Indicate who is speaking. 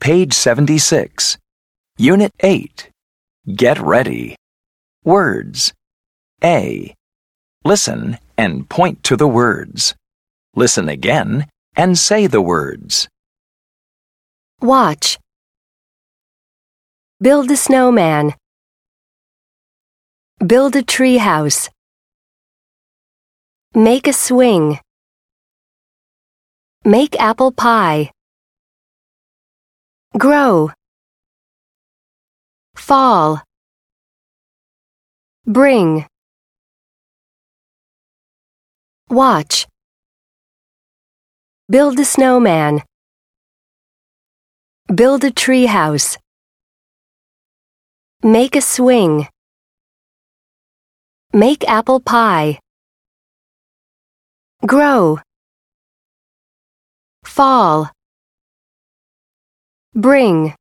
Speaker 1: page 76. Unit 8. Get ready. Words. A. Listen and point to the words. Listen again and say the words.
Speaker 2: Watch. Build a snowman. Build a tree house. Make a swing. Make apple pie. Grow. Fall. Bring. Watch. Build a snowman. Build a tree house. Make a swing. Make apple pie. Grow. Fall. Bring.